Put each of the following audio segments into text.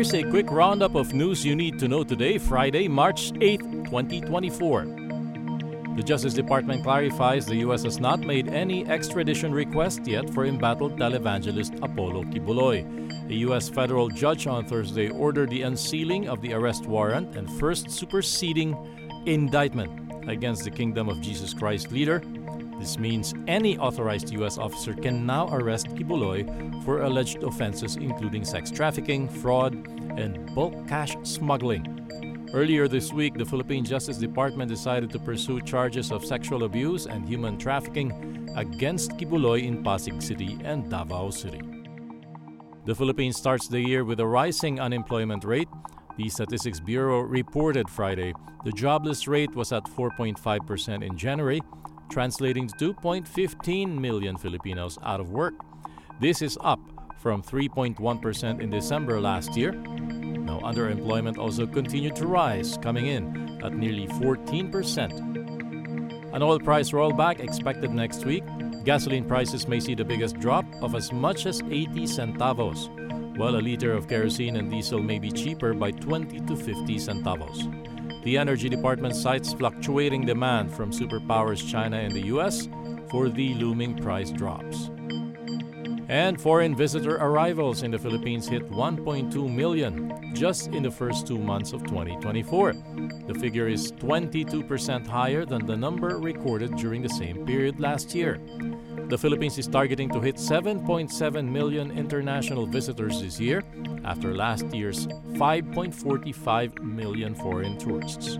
Here's a quick roundup of news you need to know today, Friday, March 8th, 2024. The Justice Department clarifies the U.S. has not made any extradition request yet for embattled televangelist Apollo Kibuloy. A U.S. federal judge on Thursday ordered the unsealing of the arrest warrant and first superseding indictment against the Kingdom of Jesus Christ leader. This means any authorized U.S. officer can now arrest Kibuloy for alleged offenses including sex trafficking, fraud, and bulk cash smuggling. Earlier this week, the Philippine Justice Department decided to pursue charges of sexual abuse and human trafficking against Kibuloy in Pasig City and Davao City. The Philippines starts the year with a rising unemployment rate. The Statistics Bureau reported Friday the jobless rate was at 4.5% in January, translating to 2.15 million Filipinos out of work. This is up from 3.1% in December last year. Now, underemployment also continued to rise, coming in at nearly 14%. An oil price rollback expected next week. Gasoline prices may see the biggest drop of as much as 80 centavos, while a liter of kerosene and diesel may be cheaper by 20 to 50 centavos. The Energy Department cites fluctuating demand from superpowers China and the U.S. for the looming price drops. And foreign visitor arrivals in the Philippines hit 1.2 million just in the first 2 months of 2024. The figure is 22% higher than the number recorded during the same period last year. The Philippines is targeting to hit 7.7 million international visitors this year after last year's 5.45 million foreign tourists.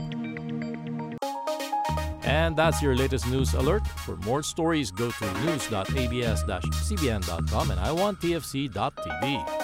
And that's your latest news alert. For more stories, go to news.abs-cbn.com and iwantpfc.tv.